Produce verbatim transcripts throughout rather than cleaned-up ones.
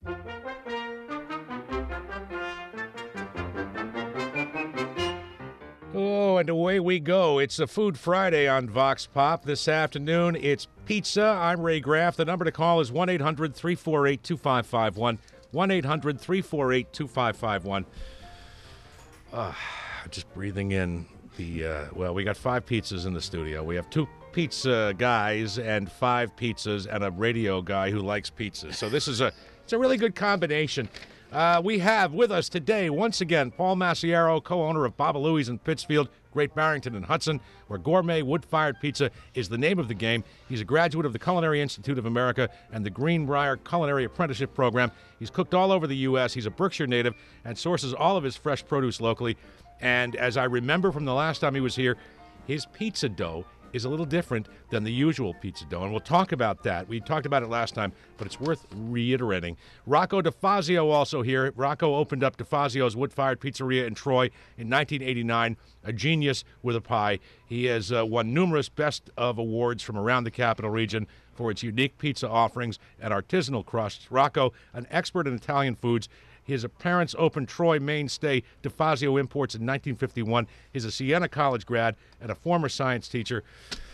Oh, and away we go. It's a Food Friday on Vox Pop. This afternoon, it's pizza. I'm Ray Graff. The number to call is one eight hundred three four eight two five five one. one eight hundred three four eight two five five one. Uh, just breathing in the, uh, well, we got five pizzas in the studio. We have two pizza guys and five pizzas and a radio guy who likes pizzas. So this is a, it's a really good combination. Uh, we have with us today, once again, Paul Masiero, co-owner of Baba Louie's in Pittsfield, Great Barrington and Hudson, where gourmet wood-fired pizza is the name of the game. He's a graduate of the Culinary Institute of America and the Greenbrier Culinary Apprenticeship Program. He's cooked all over the U S He's a Berkshire native and sources all of his fresh produce locally. And as I remember from the last time he was here, his pizza dough is a little different than the usual pizza dough, and we'll talk about that. We talked about it last time, but it's worth reiterating. Rocco DeFazio also here. Rocco opened up DeFazio's wood-fired pizzeria in Troy in nineteen eighty-nine, a genius with a pie. He has uh, won numerous Best of awards from around the capital region for its unique pizza offerings and artisanal crusts. Rocco, an expert in Italian foods. His parents opened Troy mainstay DeFazio Imports in nineteen fifty-one. He's a Siena College grad and a former science teacher.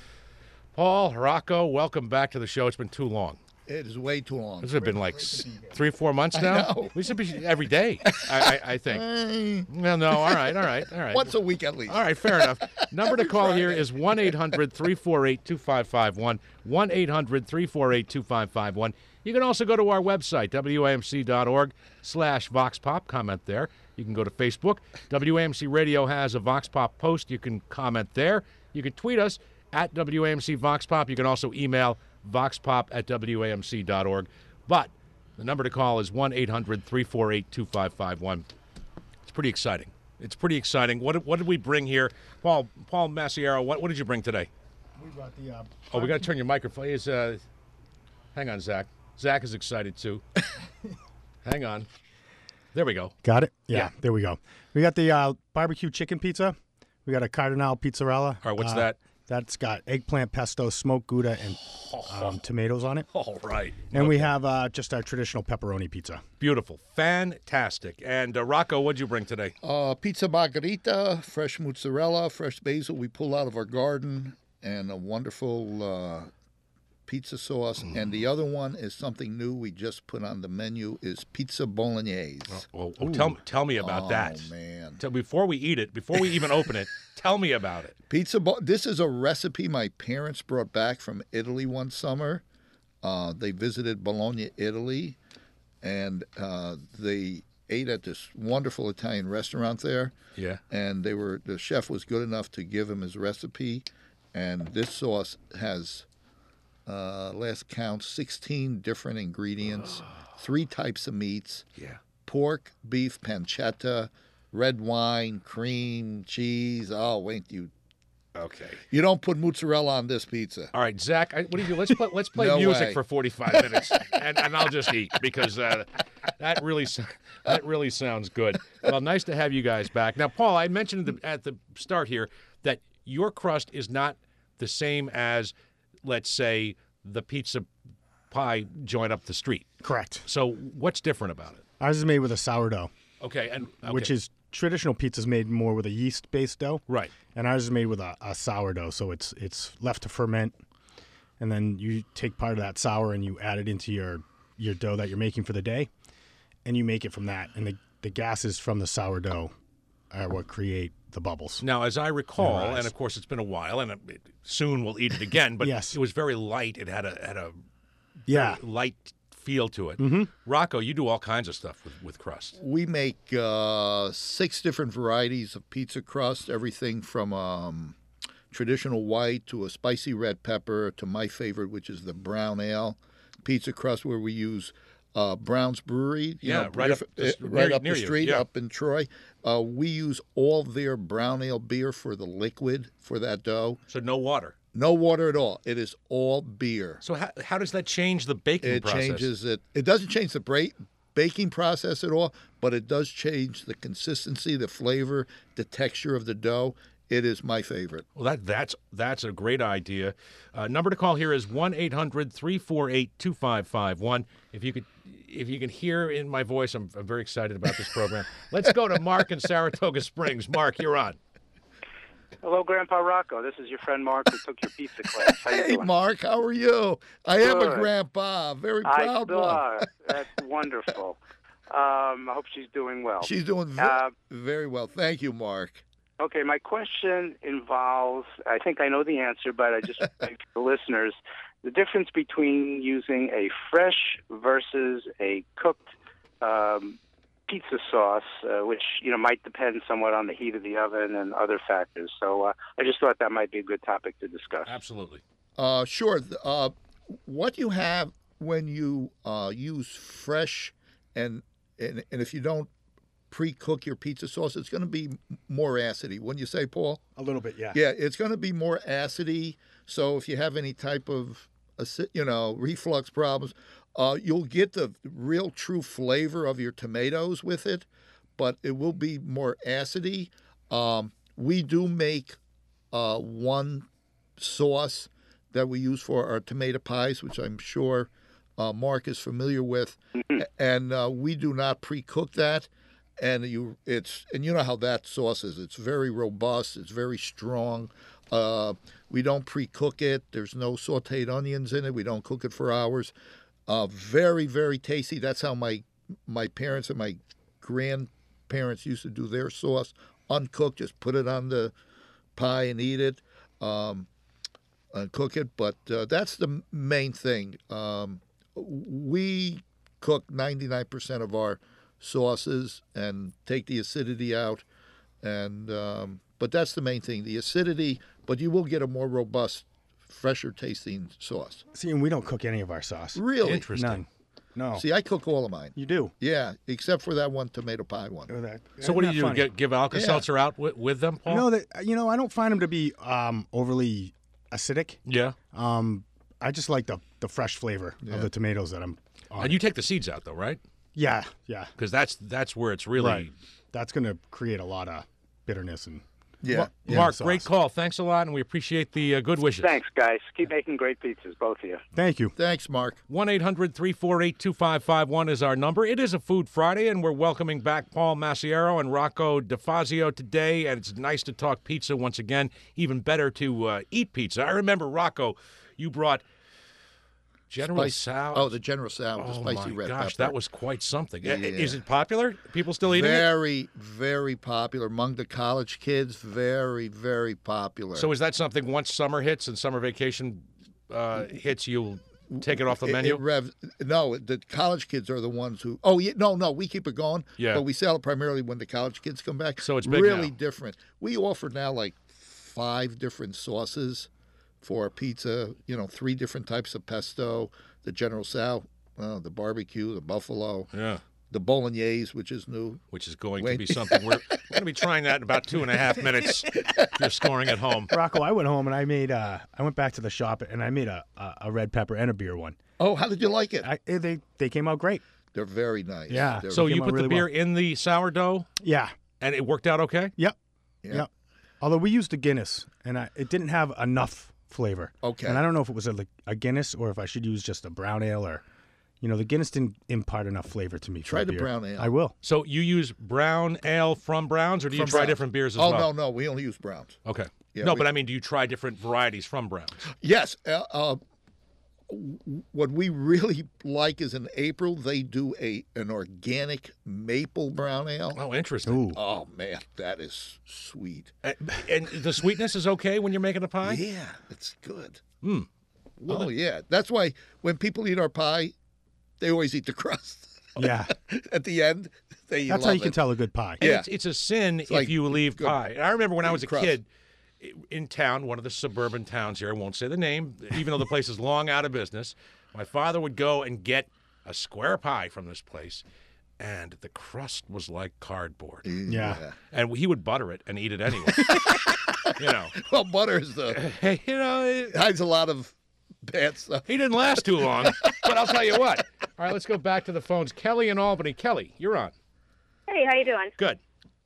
Paul, Rocco, welcome back to the show. It's been too long. It is way too long. This has been like three, four months now? I know. We should be every day, I, I, I think. Well, no, all right, all right, all right. Once a week at least. All right, fair enough. Number to call here is one eight hundred three four eight two five five one, one eight hundred three four eight two five five one. You can also go to our website, W A M C dot org slash VoxPop. Comment there. You can go to Facebook. W A M C Radio has a VoxPop post. You can comment there. You can tweet us at W A M C VoxPop. You can also email voxpop at W A M C dot org. But the number to call is one eight hundred three four eight two five five one. It's pretty exciting. It's pretty exciting. What, what did we bring here? Paul Paul Masiero, what, what did you bring today? We brought the... Uh, oh, we got to turn your microphone. Is, uh, hang on, Zach. Zach is excited, too. Hang on. There we go. Got it? Yeah, Yeah. there we go. We got the uh, barbecue chicken pizza. We got a Cardinal Pizzarella. All right, what's Uh, that? That's got eggplant pesto, smoked Gouda, and um, tomatoes on it. All right. And we Okay. have uh, just our traditional pepperoni pizza. Beautiful. Fantastic. And uh, Rocco, what'd you bring today? Uh, pizza margherita, fresh mozzarella, fresh basil we pull out of our garden, and a wonderful uh, pizza sauce. Mm. And the other one is something new we just put on the menu is pizza bolognese. Well, oh, tell, tell me about oh, that. man. Tell, before we eat it, before we even open it, tell me about it. Pizza. Bo- this is a recipe my parents brought back from Italy one summer. Uh, they visited Bologna, Italy, and uh, they ate at this wonderful Italian restaurant there. Yeah. And they were the chef was good enough to give him his recipe, and this sauce has, uh, last count, sixteen different ingredients, three types of meats: Yeah. pork, beef, pancetta, red wine, cream, cheese. Oh, wait, you. Okay. You don't put mozzarella on this pizza. All right, Zach, I, what do you do? Let's play, let's play No music way. for forty-five minutes, and, and I'll just eat because uh, that really so- that really sounds good. Well, nice to have you guys back. Now, Paul, I mentioned at the, at the start here that your crust is not the same as, let's say, the pizza pie joint up the street. Correct. So what's different about it? Ours is made with a sourdough, Okay, and okay. which is traditional pizza's made more with a yeast-based dough. right. And ours is made with a, a sourdough, so it's it's left to ferment, and then you take part of that sour and you add it into your, your dough that you're making for the day, and you make it from that. And the, the gases from the sourdough are what create the bubbles. Now, as I recall, Right. and of course it's been a while, and it, soon we'll eat it again. But Yes. it was very light. It had a had a Yeah. light feel to it. Mm-hmm. Rocco, you do all kinds of stuff with, with crust. We make uh, six different varieties of pizza crust, everything from um, traditional white to a spicy red pepper to my favorite, which is the brown ale pizza crust, where we use uh, Brown's Brewery. You Yeah, know, right up the- uh, near- right up near the you, street, yeah. up in Troy. Uh, we use all their brown ale beer for the liquid for that dough. So no water. No water at all. It is all beer. So how, how does that change the baking It process? changes it. It doesn't change the bra- baking process at all, but it does change the consistency, the flavor, the texture of the dough. it is my favorite. Well, that that's that's a great idea. Uh, number to call here is one eight hundred three four eight two five five one. If you could, if you can hear in my voice, I'm, I'm very excited about this program. Let's go to Mark in Saratoga Springs. Mark, you're on. Hello, Grandpa Rocco. This is your friend Mark who took your pizza class. How you Hey, doing? Mark, how are you? I am a Good. grandpa. Very I proud still one. are. That's wonderful. Um, I hope she's doing well. She's doing ve- Uh, very well. Thank you, Mark. Okay, my question involves, I think I know the answer, but I just think for the listeners, the difference between using a fresh versus a cooked um, pizza sauce, uh, which, you know, might depend somewhat on the heat of the oven and other factors. So uh, I just thought that might be a good topic to discuss. Absolutely. Uh, sure. th- Uh, what you have when you uh, use fresh and, and and if you don't pre-cook your pizza sauce, it's going to be more acidy. Wouldn't you say, Paul? A little bit, yeah. Yeah, it's going to be more acidy. So if you have any type of, aci- you know, reflux problems, uh, you'll get the real true flavor of your tomatoes with it, but it will be more acidy. Um, we do make uh, one sauce that we use for our tomato pies, which I'm sure uh, Mark is familiar with, and uh, we do not pre-cook that. And you, it's and you know how that sauce is. It's very robust. It's very strong. Uh, we don't pre-cook it. There's no sautéed onions in it. We don't cook it for hours. Uh, very, very tasty. That's how my my parents and my grandparents used to do their sauce, uncooked. Just put it on the pie and eat it, um, and cook it. But uh, that's the main thing. Um, we cook ninety-nine percent of our sauces and take the acidity out, and um, but that's the main thing, the acidity. But you will get a more robust, fresher tasting sauce. See, and we don't cook any of our sauce. Really? Interesting. None. No. See, I cook all of mine. You do. Yeah, except for that one tomato pie one. Oh, that- So what do isn't you that do? funny? Get, give Alka-Seltzer out with, with them, Paul? No, that you know, I don't find them to be um, overly acidic. Yeah. Um, I just like the the fresh flavor Yeah. of the tomatoes that I'm on. And you take the seeds out, though, right? yeah, yeah. Because that's that's where it's really. Right. That's going to create a lot of bitterness and Yeah. Yeah, Mark, sauce. great call. Thanks a lot, and we appreciate the uh, good wishes. Thanks, guys. Keep making great pizzas, both of you. Thank you. Thanks, Mark. one eight hundred three four eight two five five one is our number. It is a Food Friday, and we're welcoming back Paul Massiero and Rocco DeFazio today. And it's nice to talk pizza once again. Even better to uh, eat pizza. I remember, Rocco, you brought General Spice- Tso. Oh, the General Tso, the Oh, spicy my red gosh, pepper. that was quite something. I- Yeah. Is it popular? People still eating it? very, very popular among the college kids. Very, very popular. So is that something once summer hits and summer vacation uh, hits, you'll take it off the It- menu? It revs, no, the college kids are the ones who. Oh, yeah, no, no, we keep it going. Yeah. But we sell it primarily when the college kids come back. So it's big really now. different. We offer now like five different sauces for our pizza. You know, three different types of pesto. The General Tso, uh, the barbecue, the buffalo, Yeah. the bolognese, which is new. Which is going Wait. to be something we're, we're going to be trying that in about two and a half minutes. If you're scoring at home. Rocco, I went home and I made. Uh, I went back to the shop and I made a, a, a red pepper and a beer one. Oh, how did you like it? I, they they came out great. They're very nice. Yeah. They're- So came you out put the really beer well. in the sourdough, Yeah. and it worked out okay? Yep. Yeah. Yep. Although we used a Guinness and I, it didn't have enough flavor. Okay. And I don't know if it was a, a Guinness or if I should use just a brown ale or, you know, the Guinness didn't impart enough flavor to me. for Try the beer. brown ale. I will. So you use brown ale from Browns, or do you From try Browns. different beers as Oh, well? no, no, we only use Browns. Okay. Yeah, no, we- but I mean, do you try different varieties from Browns? Yes. Uh, uh, what we really like is in April they do a an organic maple brown ale. Oh, interesting. Ooh. Oh man, that is sweet. And, and the sweetness is okay when you're making a pie? Yeah, it's good. Hmm. Oh yeah, that's why when people eat our pie, they always eat the crust. Yeah. At the end, they That's love how you can it. tell a good pie. And Yeah. it's, it's a sin if like you leave good- pie. And I remember when I was a crust. kid i- in town, one of the suburban towns here, I won't say the name, even though the place is long out of business, my father would go and get a square pie from this place, and the crust was like cardboard. Yeah. And he would butter it and eat it anyway. you know, Well, butter is the hey, you know, it- hides a lot of bad stuff. he didn't last too long, but I'll tell you what. All right, let's go back to the phones. Kelly in Albany. Kelly, you're on. Hey, how you doing? Good.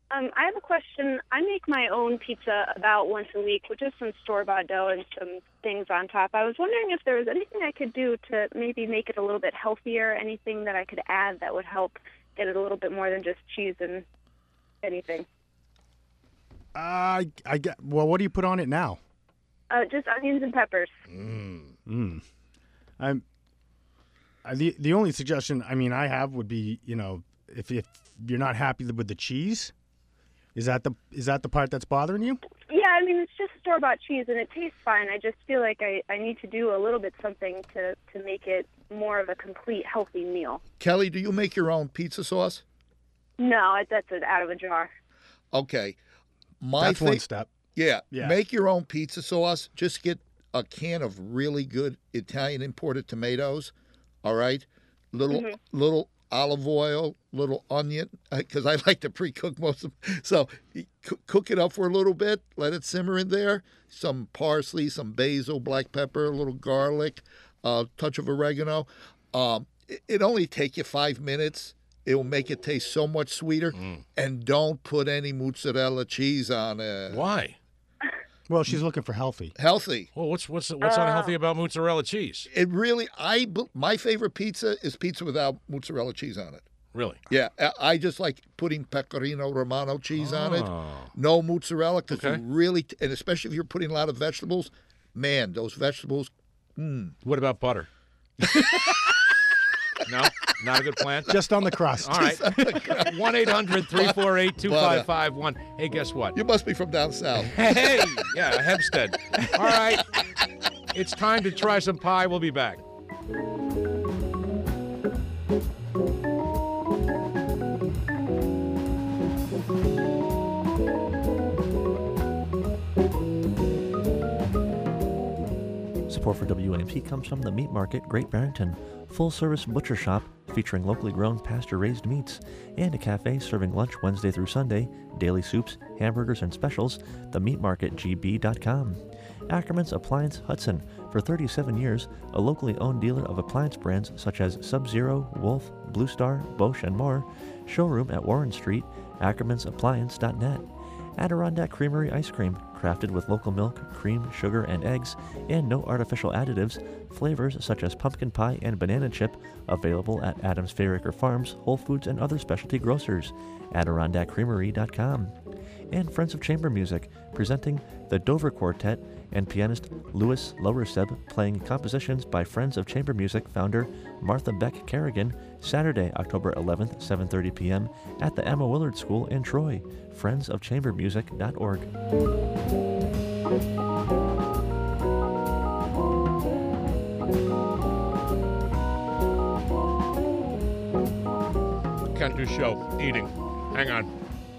Um, I have a question. I make my own pizza about once a week with just some store-bought dough and some things on top. I was wondering if there was anything I could do to maybe make it a little bit healthier, anything that I could add that would help get it a little bit more than just cheese and anything. Uh, I get. Well, what do you put on it now? Uh, just onions and peppers. Mm. I'm. I, the the only suggestion I mean I have would be, you know, if if you're not happy with the cheese, is that the is that the part that's bothering you? Yeah, I mean it's just store-bought cheese and it tastes fine. I just feel like I, I need to do a little bit something to to make it more of a complete healthy meal. Kelly, do you make your own pizza sauce? No, it- that's it, out of a jar. Okay. My That's thi- one step. Yeah, Yeah. make your own pizza sauce. Just get a can of really good Italian imported tomatoes. All right, little little olive oil, little onion, because I like to pre-cook most of them. So you coo- cook it up for a little bit, let it simmer in there. Some parsley, some basil, black pepper, a little garlic, a touch of oregano. Um, it, it only take you five minutes. It will make it taste so much sweeter. And don't put any mozzarella cheese on it. Why? Well, she's looking for healthy. Healthy. Well, what's what's what's unhealthy about mozzarella cheese? It really, I b- my favorite pizza is pizza without mozzarella cheese on it. Really? Yeah, I- I just like putting pecorino romano cheese on it. Oh. No mozzarella, because Okay. you really, and especially if you're putting a lot of vegetables, man, those vegetables. What about butter? No, not a good plan. Just on the crust. All right. one eight hundred three four eight two five five one. Hey, guess what? You must be from down south. Hey, yeah, Hempstead. All right. It's time to try some pie. We'll be back. Support for W A M P comes from the Meat Market, Great Barrington, full-service butcher shop featuring locally grown pasture-raised meats, and a cafe serving lunch Wednesday through Sunday, daily soups, hamburgers, and specials, the meat market g b dot com. Ackerman's Appliance Hudson, for thirty-seven years, a locally owned dealer of appliance brands such as Sub-Zero, Wolf, Blue Star, Bosch, and more. Showroom at Warren Street, ackermans appliance dot net. Adirondack Creamery Ice Cream, crafted with local milk, cream, sugar, and eggs, and no artificial additives. Flavors such as pumpkin pie and banana chip, available at Adams Fairacre Farms, Whole Foods, and other specialty grocers. Adirondack Creamery dot com. And Friends of Chamber Music, presenting the Dover Quartet and pianist Louis Lowerseb, playing compositions by Friends of Chamber Music founder Martha Beck Kerrigan, Saturday, October eleventh, seven thirty p.m. at the Emma Willard School in Troy. friends of chamber music dot org. Can't do show. Eating. Hang on.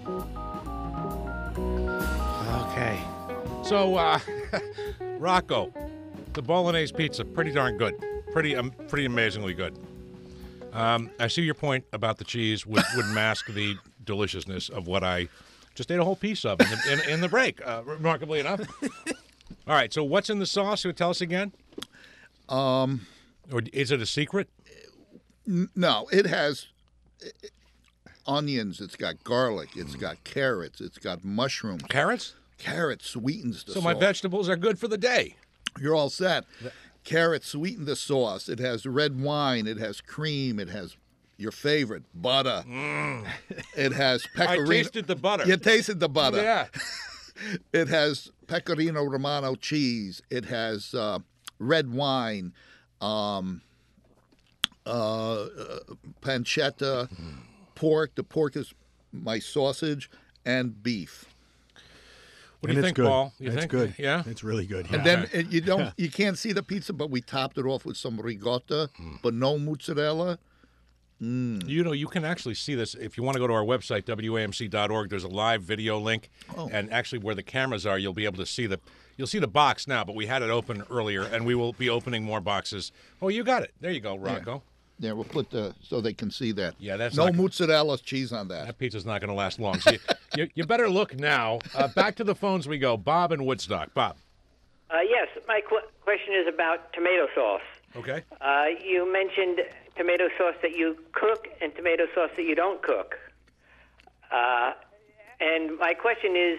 Okay. So, uh, Rocco, the Bolognese pizza, pretty darn good. Pretty, um, pretty amazingly good. Um, I see your point about the cheese would, would mask the deliciousness of what I just ate a whole piece of in the, in, in the break, uh, remarkably enough. All right, so what's in the sauce? Tell us again. Um, or is it a secret? N- no, it has it, onions. It's got garlic. It's got carrots. It's got mushrooms. Carrots? Carrot sweetens the So sauce. my vegetables are good for the day. You're all set. Carrots sweeten the sauce. It has red wine. It has cream. It has your favorite butter. Mm. It has pecorino. I tasted the butter. You tasted the butter. Yeah. It has pecorino romano cheese. It has uh, red wine, um, uh, uh, pancetta, Mm. pork. The pork is my sausage, and beef. What do And you it's think, good. Paul? You it's think? good. Yeah. It's really good. And yeah. then uh, you don't, you can't see the pizza, but we topped it off with some ricotta, Mm. but no mozzarella. You know, you can actually see this if you want to go to our website, W A M C dot org. There's a live video link, Oh. and actually where the cameras are, you'll be able to see the you'll see the box now. But we had it open earlier, and we will be opening more boxes. Oh, you got it. There you go, Rocco. Yeah, we'll put the so they can see that. Yeah, that's no not- mozzarella cheese on that. That pizza's not going to last long. So you, you, you better look now. Uh, back to the phones we go. Bob in Woodstock. Bob. Uh, yes, my qu- question is about tomato sauce. Okay. Uh, you mentioned tomato sauce that you cook and tomato sauce that you don't cook. Uh, and my question is,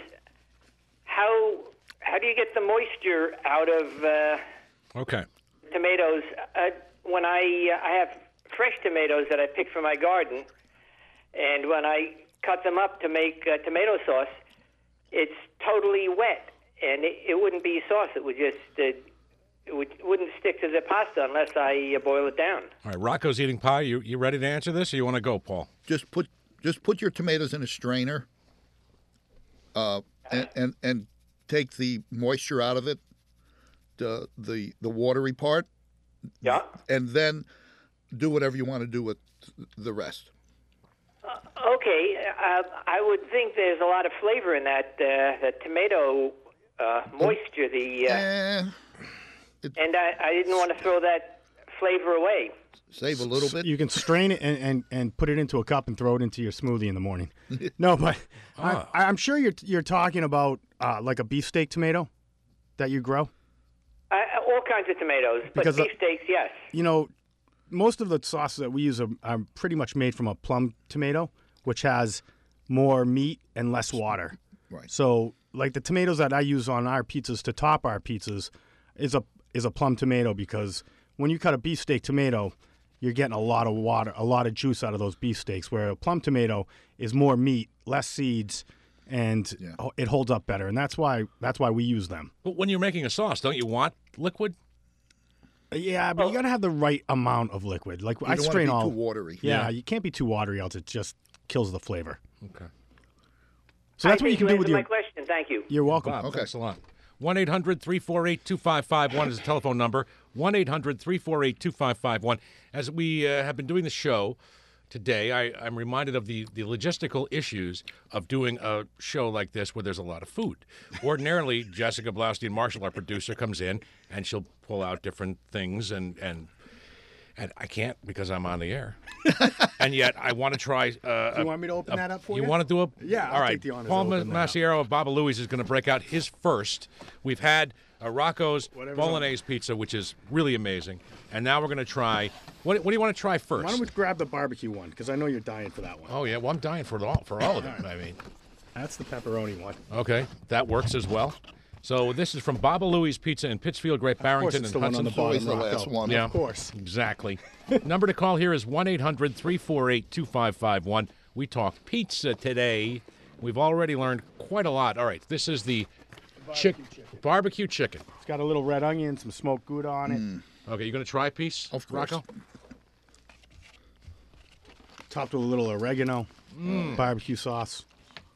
how how do you get the moisture out of uh, Okay. tomatoes? Uh, when I uh, I have fresh tomatoes that I pick from my garden, and when I cut them up to make uh, tomato sauce, it's totally wet, and it, it wouldn't be sauce. It would just uh, it would, wouldn't stick to the pasta unless I uh, boil it down. All right, Rocco's eating pie. You you ready to answer this, or you want to go, Paul? Just put just put your tomatoes in a strainer, uh, and, and and take the moisture out of it, the the the watery part, Yeah. and then do whatever you want to do with the rest. Okay, uh, I would think there's a lot of flavor in that uh, the tomato uh, moisture. The uh, Eh, and I, I didn't want to throw that flavor away. save a little bit. You can strain it and, and, and put it into a cup and throw it into your smoothie in the morning. No, but Ah. I, I'm sure you're you're talking about uh, like a beefsteak tomato that you grow. Uh, all kinds of tomatoes, but Because, uh, beefsteaks, yes. You know, most of the sauces that we use are, are pretty much made from a plum tomato, which has more meat and less water. Right. So, like the tomatoes that I use on our pizzas to top our pizzas is a is a plum tomato, because when you cut a beefsteak tomato, you're getting a lot of water, a lot of juice out of those beefsteaks, where a plum tomato is more meat, less seeds, and Yeah. it holds up better. And that's why that's why we use them. But when you're making a sauce, don't you want liquid? Yeah, but you got to have the right amount of liquid. Like You I don't want to strain be all. too watery. Yeah, you can't be too watery, else it just kills the flavor. Okay. So that's I what you think can do with answered your. my question. Thank you. You're welcome. Bob, Okay. thanks a lot. one eight hundred three four eight two five five one is the telephone number. one eight hundred three four eight two five five one. As we uh, have been doing the show today, I, I'm reminded of the, the logistical issues of doing a show like this where there's a lot of food. Ordinarily, Jessica Blaustein Marshall, our producer, comes in and she'll pull out different things, and, and and I can't because I'm on the air. And yet I want to try. Uh, Do you want me to open that up for you? You want to do a? Yeah, I'll all right. take the honors Paul of Ma- opening that up. Masiero of Baba Louie's is going to break out his first. We've had uh, Rocco's Whatever's Bolognese pizza, which is really amazing, and now we're going to try. What, what do you want to try first? Why don't we grab the barbecue one? Because I know you're dying for that one. Oh yeah, well I'm dying for it all for all of it. I mean, That's the pepperoni one. okay, that works as well. So this is from Baba Louie's Pizza in Pittsfield, Great Of course, Barrington, it's and the one on Hudson. the bottom. always the Rocco. last one. Yeah, Of course. Exactly. Number to call here is one eight hundred three four eight two five five one. We talk pizza today. We've already learned quite a lot. All right, this is the chick- chicken. barbecue chicken. It's got a little red onion, some smoked Gouda on it, Okay, you going to try a piece, Of course. Rocco? topped with a little oregano, Mm. barbecue sauce.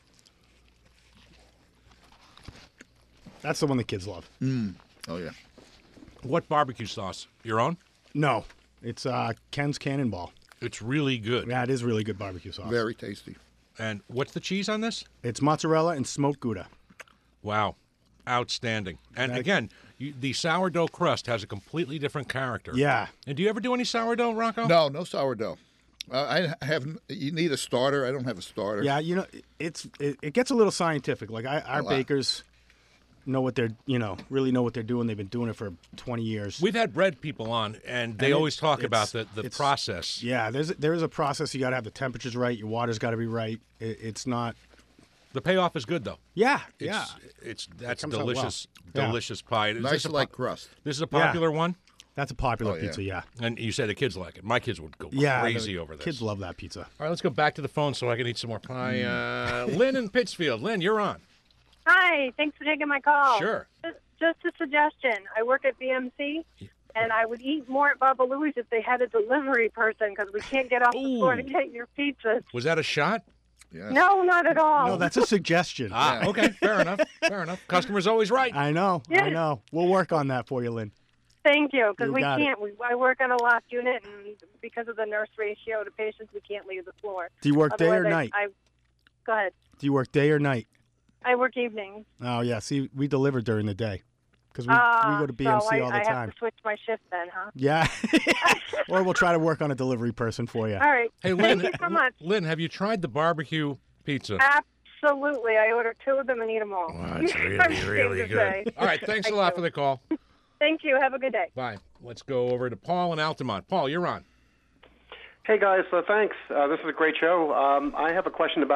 That's the one the kids love. Oh yeah. What barbecue sauce? Your own? No, it's uh, Ken's Cannonball. It's really good. Yeah, it is really good barbecue sauce. Very tasty. And what's the cheese on this? It's mozzarella and smoked Gouda. Wow. Outstanding. And That- again, you, the sourdough crust has a completely different character. Yeah. And do you ever do any sourdough, Rocco? No, no sourdough. Uh, I have. You need a starter. I don't have a starter. Yeah, you know, it's it, it gets a little scientific. Like I, our lot. bakers know what they're, you know, really know what they're doing. They've been doing it for twenty years. We've had bread people on, and they And it- always talk about it's- the, the it's- process. Yeah, there's there is a process. You got to have the temperatures right. Your water's got to be right. It, it's not. The payoff is good, though. Yeah, It's, yeah. It's that's comes out well. delicious, Yeah. delicious pie. Is Nice this a like po- crust. This is a popular one, That's a popular Oh, yeah. pizza. Yeah. and you say the kids like it. My kids would go Yeah. crazy the over this. Kids love that pizza. All right, let's go back to the phone so I can eat some more pie. Mm. Uh, Lynn in Pittsfield. Lynn, you're on. Hi, thanks for taking my call. Sure. Just, just a suggestion. I work at B M C, and I would eat more at Baba Louie's if they had a delivery person, because we can't get off the floor to Ooh. get your pizzas. Was that a shot? Yeah. No, not at all. No, that's a suggestion. Ah, Yeah. okay, fair enough. Fair enough. Customer's always right. I know. I Yeah. know. We'll work on that for you, Lynn. Thank you, because You we got it. can't. We, I work on a loft unit, and because of the nurse ratio to patients, we can't leave the floor. Do you work day or Otherwise, I- night? I, go ahead. Do you work day or night? I work evenings. Oh yeah. See, we deliver during the day because we, Uh, we go to B M C so I, all the I time. have to switch my shift then, huh? Yeah. Or we'll try to work on a delivery person for you. All right. Hey, Lynn. Thank you so much. Lynn, have you tried the barbecue pizza? Absolutely. I order two of them and eat them all. Wow, it's I'm really, ashamed really to good. say. All right, thanks a I lot do. for the call. Thank you. Have a good day. Bye. Let's go over to Paul in Altamont. Paul, you're on. Hey guys, uh, thanks. Uh, this is a great show. Um, I have a question about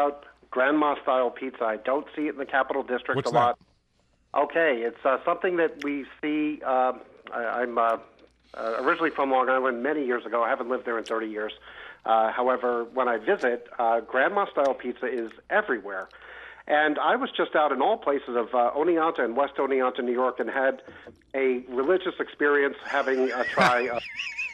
grandma-style pizza. I don't see it in the Capital District What's a lot. Okay, it's uh, something that we see. Uh, I, I'm uh, uh, originally from Long Island many years ago. I haven't lived there in thirty years. Uh, however, when I visit, uh, grandma-style pizza is everywhere. And I was just out in all places of uh, Oneonta and West Oneonta, New York, and had a religious experience having a try of,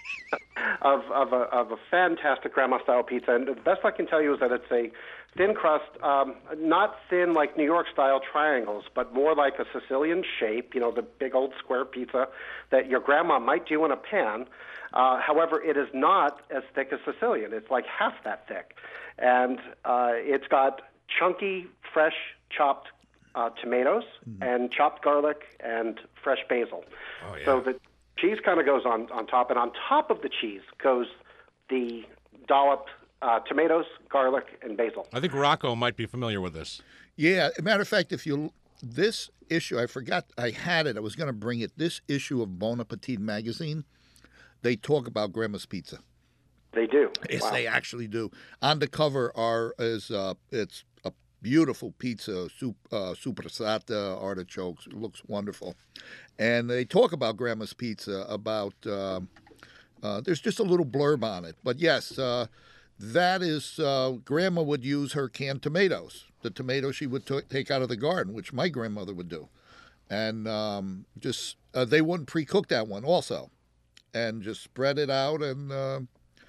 of, of, a, of a fantastic grandma-style pizza. And the best I can tell you is that it's a thin crust, um, not thin like New York-style triangles, but more like a Sicilian shape, you know, the big old square pizza that your grandma might do in a pan. Uh, however, it is not as thick as Sicilian. It's like half that thick. And uh, it's got chunky, fresh, chopped uh, tomatoes mm-hmm. and chopped garlic and fresh basil. Oh, yeah. So the cheese kind of goes on, on top, and on top of the cheese goes the dolloped uh, tomatoes, garlic, and basil. I think Rocco might be familiar with this. Yeah, as a matter of fact, if you this issue, I forgot I had it. I was going to bring it. This issue of Bon Appetit magazine, they talk about Grandma's Pizza. They do. Yes, wow. they actually do. On the cover are is uh, it's a beautiful pizza, soup, uh, supersata, artichokes. It looks wonderful, and they talk about Grandma's Pizza. About uh, uh, there's just a little blurb on it, but yes, uh, that is uh, Grandma would use her canned tomatoes, the tomatoes she would t- take out of the garden, which my grandmother would do, and um, just uh, they wouldn't pre-cook that one also, and just spread it out and. Uh,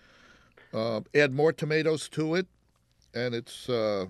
Uh, add more tomatoes to it, and it's. Uh,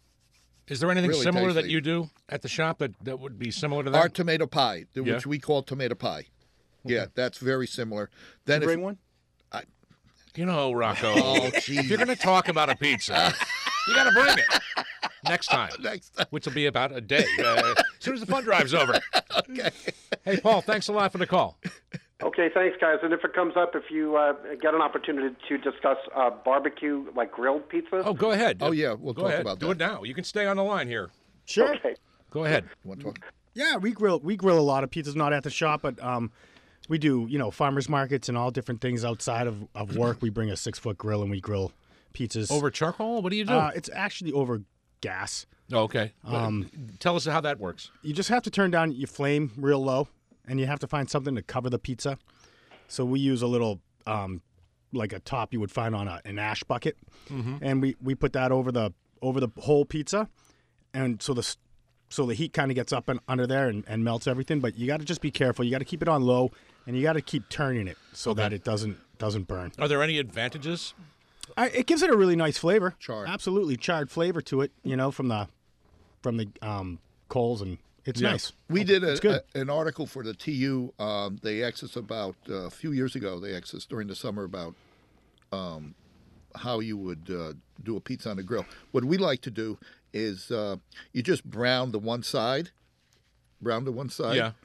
Is there anything really similar tasty. that you do at the shop that, that would be similar to that? Our tomato pie, which Yeah. we call tomato pie. Okay. Yeah, that's very similar. Then Bring if, one. I, You know, Rocco, Oh, if geez. you're going to talk about a pizza, you got to bring it next time, next time. which will be about a day, uh, as soon as the fun drive's over. Okay. Hey, Paul, thanks a lot for the call. Okay, thanks, guys. And if it comes up, if you uh, get an opportunity to discuss uh, barbecue, like grilled pizzas. Oh, go ahead. Oh, yeah, we'll go talk ahead. about Do that. it now. You can stay on the line here. Sure. Okay. Go ahead. You want to talk? Yeah, we grill. We grill a lot of pizzas, not at the shop, but um, we do. You know, farmers markets and all different things outside of, of work. We bring a six foot grill and we grill pizzas Over charcoal? What do you do? Uh, it's actually over gas. oh, okay. Um, Tell us how that works. You just have to turn down your flame real low, and you have to find something to cover the pizza. So we use a little, um, like a top you would find on a, an ash bucket, Mm-hmm. and we, we put that over the over the whole pizza, and so the so the heat kind of gets up and under there and, and melts everything. But you got to just be careful. You got to keep it on low, and you got to keep turning it so Okay. that it doesn't doesn't burn. Are there any advantages? I, it gives it a really nice flavor. Charred. Absolutely charred flavor to it. You know, from the from the um, coals, and it's Yeah. nice. We did a, It's good. a, an article for the T U. Um, they asked us about, uh, a few years ago, they asked us during the summer about um, how you would uh, do a pizza on the grill. What we like to do is uh, you just brown the one side, brown the one side, Yeah.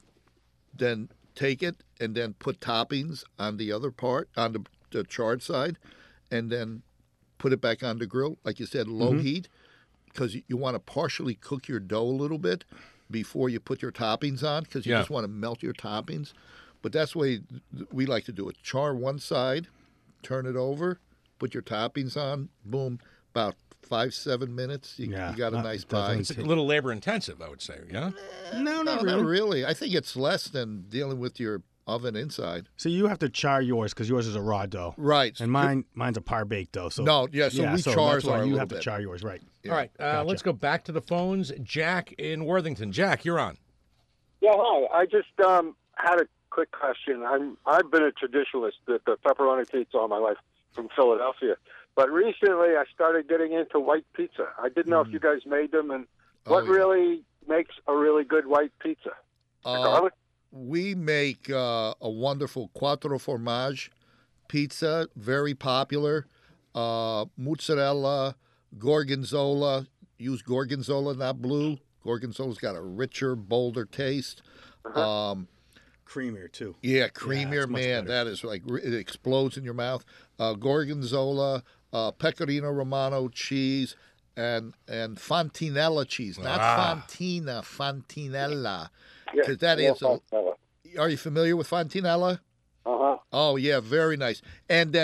then take it and then put toppings on the other part, on the, the charred side, and then put it back on the grill, like you said, low Mm-hmm. heat, because you, you want to partially cook your dough a little bit before you put your toppings on, because you Yeah. just want to melt your toppings. But that's the way we like to do it. Char one side, turn it over, put your toppings on, boom, about five, seven minutes, you, Yeah, you got a that nice pie. doesn't It's a little labor intensive, I would say. Yeah. No, No, not not really. really. I think it's less than dealing with your oven inside. So you have to char yours because yours is a raw dough. Right. And mine, mine's a par baked dough. So No, yeah, so we chars that's why are a you little have to bit. char yours, right? Yeah. All right. Uh, Gotcha. Let's go back to the phones. Jack in Worthington. Jack, you're on. Yeah, hi. I just um, had a quick question. I'm I've been a traditionalist with the pepperoni pizza all my life from Philadelphia, but recently I started getting into white pizza. I didn't know if you guys made them, and Oh, what yeah. really makes a really good white pizza? The Uh, garlic? we make uh, a wonderful quattro formage pizza, very popular. Uh, mozzarella, gorgonzola. Use gorgonzola, not blue. Gorgonzola's got a richer, bolder taste. Um, Creamier too. yeah, creamier, it's much man. better. That is like it explodes in your mouth. Uh, gorgonzola, uh, pecorino romano cheese, and and fontinella cheese, not Ah. fontina, fontinella. Yeah, Because that yeah, is. A, uh are you familiar with fontinella? huh. Oh yeah, very nice. And then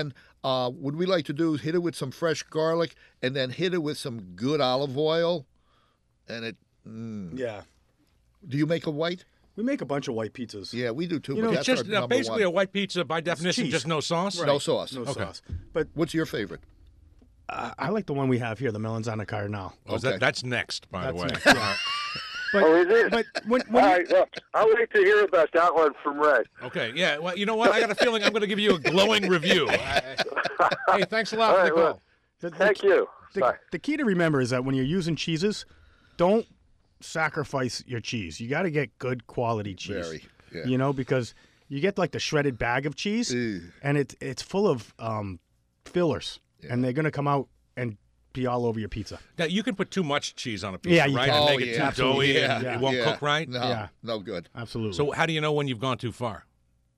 Uh, what we like to do is hit it with some fresh garlic and then hit it with some good olive oil. And it. Mm. Yeah. Do you make a white? We make a bunch of white pizzas. Yeah, we do too. You but know, that's Just our now, number basically one. a white pizza by definition, cheese. just no sauce. No sauce. No Okay. sauce. But What's your favorite? uh, I like the one we have here, the Melanzana Cardinal. Oh, is that, that's next, by That's the way. next, yeah. But, Oh, is it? but when, when All you- right, well, I'll wait to hear about that one from Ray. Okay, yeah. Well, you know what? I got a feeling I'm going to give you a glowing review. I- I- hey, thanks a lot All for right, the well, call. the, the, Thank you. the, Bye. the key to remember is that when you're using cheeses, don't sacrifice your cheese. You got to get good quality cheese. Very, yeah. You know, because you get like the shredded bag of cheese, Ew. and it's it's full of um, fillers, and they're gonna come out and be all over your pizza. Now, you can put too much cheese on a pizza, Yeah, you right? can. And Oh, make it yeah. too Absolutely. doughy Yeah, and yeah. it won't Yeah. cook right. No, Yeah. no good. Absolutely. So how do you know when you've gone too far?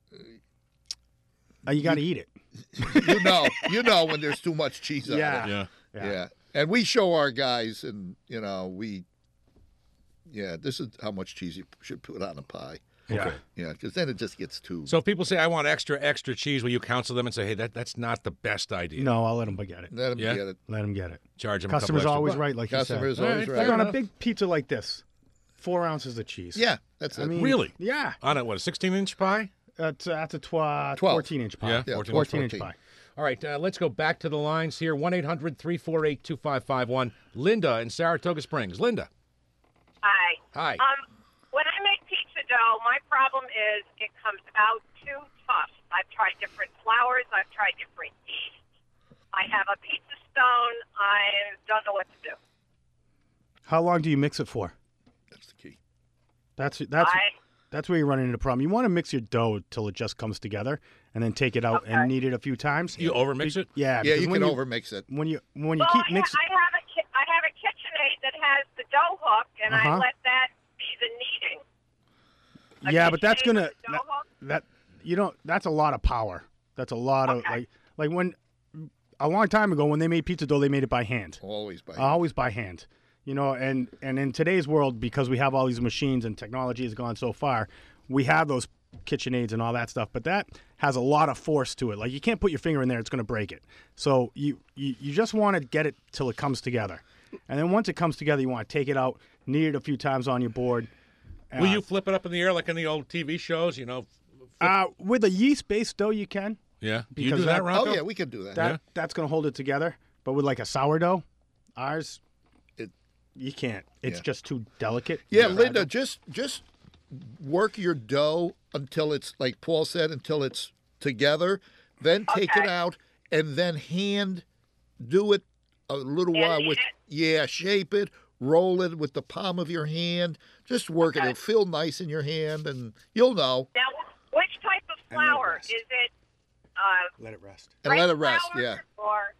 uh, you got to eat it. You know, you know when there's too much cheese on Yeah. it. Yeah. Yeah. And we show our guys, and, you know, we, yeah, this is how much cheese you should put on a pie. Yeah. Yeah, because then it just gets too. So if people say, I want extra, extra cheese, will you counsel them and say, hey, that, that's not the best idea? No, I'll let them get it. Let them Yeah. get it. Let them get it. Charge them Customers a couple always extra right, like Customers you always All right. right, said. Like on a enough. big pizza like this, four ounces of cheese. Yeah, that's it. I mean, Really? Yeah. bucks. On a, what, a sixteen-inch pie? That's, that's a twa- Twelve. fourteen inch pie. Yeah, Yeah, fourteen. fourteen inch fourteen. pie. All right, uh, let's go back to the lines here. one eight hundred three four eight two five five one. Linda in Saratoga Springs. Linda. Hi. Hi. Um, when I make pizza dough, my problem is it comes out too tough. I've tried different flours. I've tried different yeasts. I have a pizza stone. I don't know what to do. How long do you mix it for? That's the key. That's that's I, that's where you run into a problem. You want to mix your dough till it just comes together, and then take it out Okay. and knead it a few times. You overmix it? Yeah. Yeah, because you when can overmix it. When you when you well, keep I, mixing. I have a ki- I have a KitchenAid that has the dough hook, and I Uh-huh. let that be the kneading. A Yeah, but that's KitchenAid gonna with a dough that, hook? that you don't. That's a lot of power. That's a lot of Okay. like like when a long time ago when they made pizza dough, they made it by hand. Always by Always by hand. You know, and and in today's world, because we have all these machines and technology has gone so far, we have those KitchenAids and all that stuff. But that has a lot of force to it. Like you can't put your finger in there; it's going to break it. So you, you you just want to get it till it comes together, and then once it comes together, you want to take it out, knead it a few times on your board. Will Uh, you flip it up in the air like in the old T V shows? You know? Uh, with a yeast-based dough, you can. Yeah. Do you Because do that, that- Rocco? Oh, yeah, we can do that. That Yeah. that's going to hold it together. But with like a sourdough, ours, It- you can't. It's Yeah. just too delicate. Yeah, Too Linda, fragile. just just work your dough until it's like Paul said, until it's together. Then take it Okay. out and then hand do it a little Hand while knead with it? yeah, shape it, roll it with the palm of your hand. Just work it. Okay. It'll feel nice in your hand, and you'll know. Now, which type of And let it flour rest. is it? Uh, let it rest. And let it rice rest. flour Yeah, Or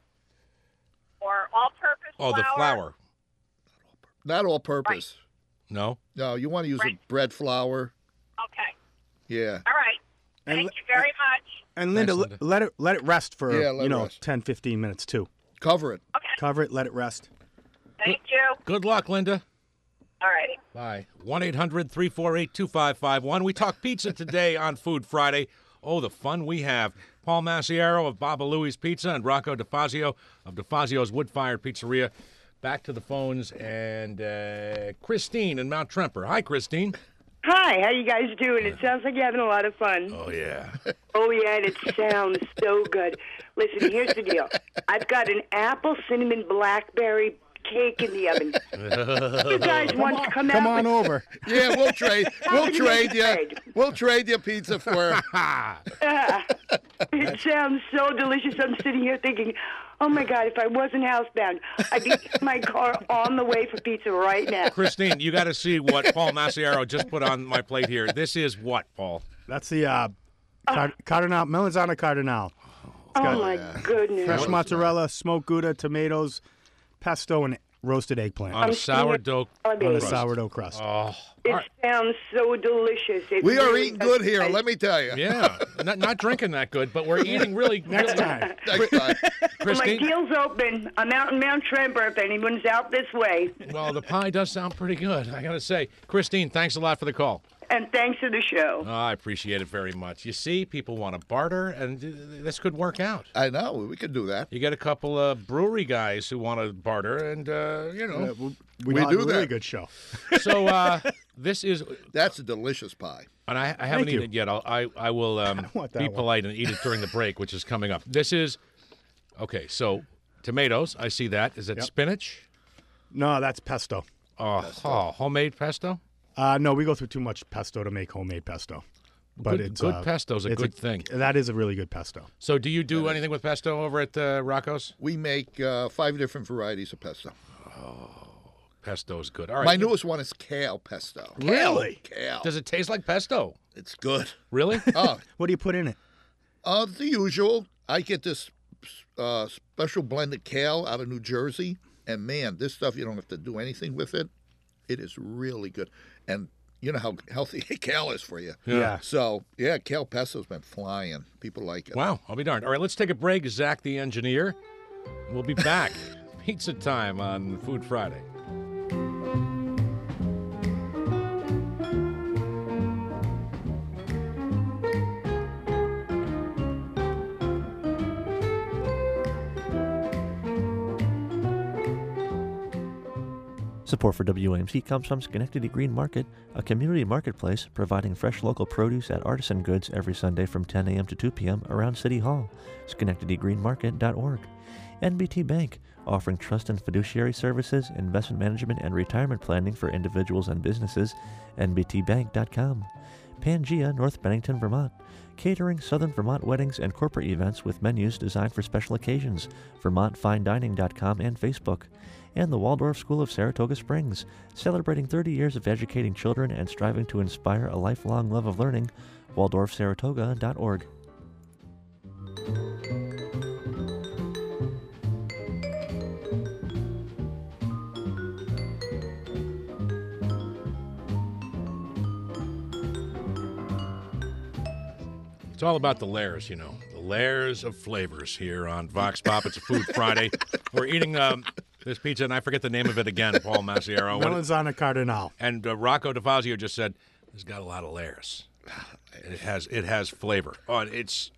or all-purpose Oh, the flour. not all purpose. No? No, you want to use Right. a bread flour. Okay. Yeah. All right. And Thank le- you very much. And Linda, Thanks, le- Linda. let it let it rest for Yeah, let you it know rest. ten, fifteen minutes too. Cover it. Okay. Cover it, let it rest. Thank you. Good luck, Linda. All righty. Bye. one eight hundred three four eight two five five one. We talk pizza today on Food Friday. Oh, the fun we have. Paul Masiero of Baba Louie's Pizza and Rocco DeFazio of DeFazio's Wood Fired Pizzeria. Back to the phones, and uh, Christine in Mount Tremper. Hi, Christine. Hi, how you guys doing? It sounds like you're having a lot of fun. Oh, yeah. Oh, yeah, and it sounds so good. Listen, here's the deal. I've got an apple cinnamon blackberry cake in the oven. You guys want to come out? Come on with- over. Yeah, we'll trade. We'll How trade do you you. trade? We'll trade you pizza for. Ah, it sounds so delicious. I'm sitting here thinking, oh, my God, if I wasn't housebound, I'd be in my car on the way for pizza right now. Christine, you got to see what Paul Masiero just put on my plate here. This is what, Paul? That's the uh, car- Cardinal Melanzana Cardinal. Oh, got my goodness. Fresh mozzarella, smoked Gouda, tomatoes, pesto, and roasted eggplant On a I'm sourdough. I on mean, a sourdough crust. Oh, it sounds so delicious. It We are really eating does. good here, let me tell you. yeah. Not, not drinking that good, but we're eating really Next really- time. Next time. My Christine? deal's open. I'm out in Mount Tremper if anyone's out this way. Well, the pie does sound pretty good, I got to say. Christine, thanks a lot for the call. And thanks for the show. Oh, I appreciate it very much. You see, people want to barter, and uh, this could work out. I know. We could do that. You get a couple of brewery guys who want to barter, and, uh, you know. Uh, we we, We have do a really that. good show. So uh, this is... That's a delicious pie. And I, I haven't Thank eaten you. it yet. I'll, I I will um, want that be one. polite and eat it during the break, which is coming up. This is... Okay, so tomatoes, I see that. Is it Yep. spinach? No, that's pesto. Oh, oh, homemade pesto? Uh, no, we go through too much pesto to make homemade pesto. But Good- it's good uh, pesto's a it's good thing. That is a really good pesto. So do you do anything with pesto over at uh, Rocco's? We make uh, five different varieties of pesto. Pesto's good. All right. My you- newest one is kale pesto. Really? Kale. Does it taste like pesto? It's good. Really? Oh, What do you put in it? uh, the usual. I get this uh, special blended kale out of New Jersey, and man, this stuff you don't have to do anything with it. It is really good, and you know how healthy kale is for you. Yeah. So yeah, kale pesto's been flying. People like it. Wow, I'll be darned. All right, let's take a break. Zach the engineer. We'll be back. Pizza time on Food Friday. Support for W A M C comes from Schenectady Green Market, a community marketplace providing fresh local produce at artisan goods every Sunday from ten a.m. to two p.m. around City Hall. Schenectady Green Market dot org. N B T Bank, offering trust and fiduciary services, investment management, and retirement planning for individuals and businesses. N B T bank dot com. Pangea, North Bennington, Vermont, catering Southern Vermont weddings and corporate events with menus designed for special occasions. Vermont Fine Dining dot com and Facebook. And the Waldorf School of Saratoga Springs, celebrating thirty years of educating children and striving to inspire a lifelong love of learning. Waldorf Saratoga dot org. It's all about the layers, you know, the layers of flavors here on Vox Pop. It's a Food Friday. We're eating um, this pizza, and I forget the name of it again, Paul Massiero. What- Melanzana Cardinal. And uh, Rocco DeFazio just said, it's got a lot of layers. And it has it has flavor. Oh, and it's...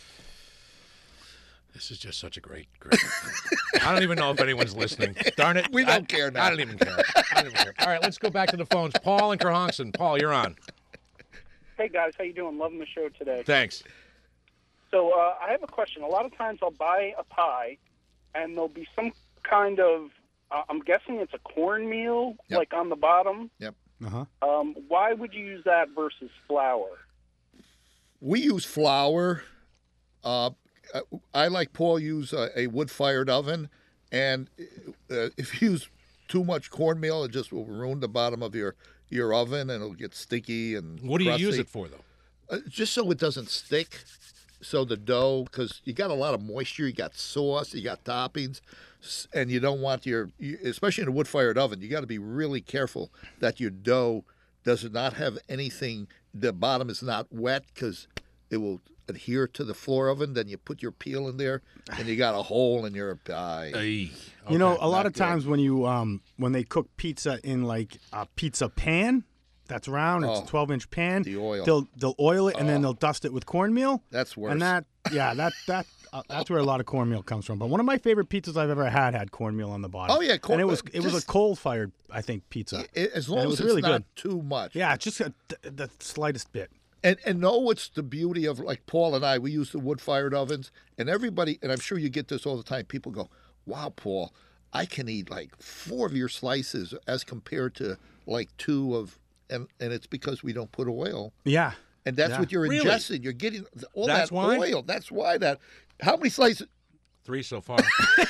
This is just such a great, great... I don't even know if anyone's listening. Darn it. We don't I, care now. I don't even care. I don't even care. All right, let's go back to the phones. Paul and Kerhonkson. Paul, you're on. Hey guys, how you doing? Loving the show today. Thanks. So uh, I have a question. A lot of times I'll buy a pie, and there'll be some kind of, uh, I'm guessing it's a cornmeal, Yep. like on the bottom. Yep. Uh-huh. Um, why would you use that versus flour? We use flour. Uh, I, like Paul, use a, a wood-fired oven, and uh, if you use too much cornmeal, it just will ruin the bottom of your, your oven, and it'll get sticky and What do you use crusty. it for, though? Uh, just so it doesn't stick. So the dough, because you got a lot of moisture, you got sauce, you got toppings, s- and you don't want your, you, especially in a wood-fired oven, you got to be really careful that your dough does not have anything, the bottom is not wet, because it will adhere to the floor oven. Then you put your peel in there, and you got a hole in your pie. Ay, You know, okay. a lot not of good. times when you um when they cook pizza in like a pizza pan that's round, it's Oh, a twelve inch pan. the oil. They'll they'll oil it and then Oh. they'll dust it with cornmeal. That's worse. And that yeah that that uh, that's where a lot of cornmeal comes from. But one of my favorite pizzas I've ever had had cornmeal on the bottom. Oh, yeah, corn- and it was it was a just- coal fired I think pizza. I- as And long it as was it's really not good. too much. Yeah, just a, the slightest bit. And and know what's the beauty of, like Paul and I, we use the wood-fired ovens, and everybody, and I'm sure you get this all the time, people go, wow, Paul, I can eat like four of your slices as compared to like two of, and, and it's because we don't put oil. Yeah. And that's Yeah. what you're Really? ingesting. You're getting all That's that why? oil. That's why that, how many slices, Three so far.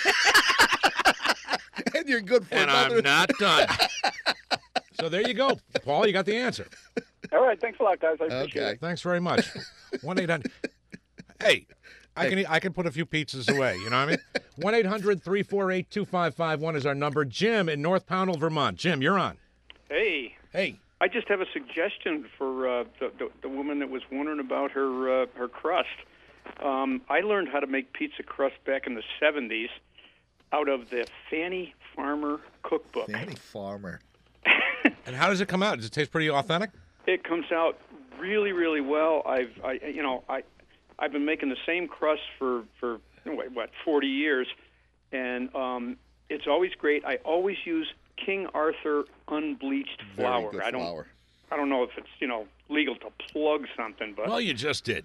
and you're good for and another. I'm not done. So there you go. Paul, you got the answer. All right, thanks a lot, guys. I appreciate Okay. it. Thanks very much. one eight hundred Hey, I can I can put a few pizzas away, you know what I mean? one eight hundred three four eight two five five one is our number. Jim in North Pownell, Vermont. Jim, you're on. Hey, Hey. I just have a suggestion for uh, the, the the woman that was wondering about her uh, her crust. Um, I learned how to make pizza crust back in the seventies out of the Fanny Farmer cookbook. Fanny Farmer. And how does it come out? Does it taste pretty authentic? It comes out really, really well. I've, I, you know, I, I've been making the same crust for for what forty years, and um, it's always great. I always use King Arthur unbleached flour. Very good I don't, flour. I don't know if it's you know legal to plug something, but Well, you just did.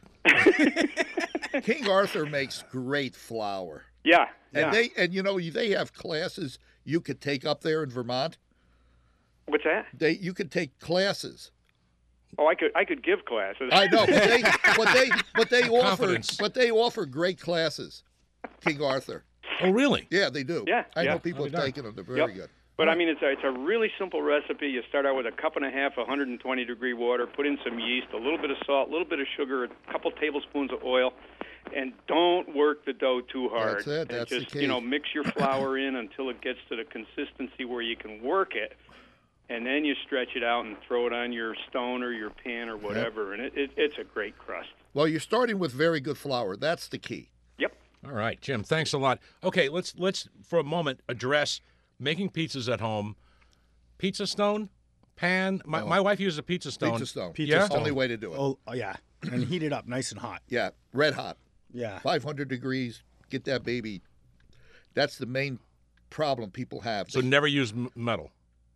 King Arthur makes great flour. yeah, And yeah. they and you know they have classes you could take up there in Vermont. What's that? They you could take classes. Oh, I could I could give classes. I know, but they but they but they offer Confidence. but they offer great classes. King Arthur. Oh, really? Yeah, they do. Yeah, I yeah. know people Oh, have they do. taken them. They're very Yep. good. But I mean, it's a, it's a really simple recipe. You start out with a cup and a half, one hundred twenty degree water. Put in some yeast, a little bit of salt, a little bit of sugar, a couple tablespoons of oil, and don't work the dough too hard. That's it. And That's the just key. you know, mix your flour in until it gets to the consistency where you can work it, and then you stretch it out and throw it on your stone or your pan or whatever, and it, it, it's a great crust. Well, you're starting with very good flour. That's the key. Yep. All right, Jim. Thanks a lot. Okay, let's let's for a moment address making pizzas at home. Pizza stone, pan. My, Oh. my wife uses a pizza stone. Pizza stone. Pizza Yeah? stone. Only way to do it. Oh, oh, yeah, and heat it up nice and hot. Yeah, red hot. Yeah. five hundred degrees. Get that baby. That's the main problem people have. So never use m- metal.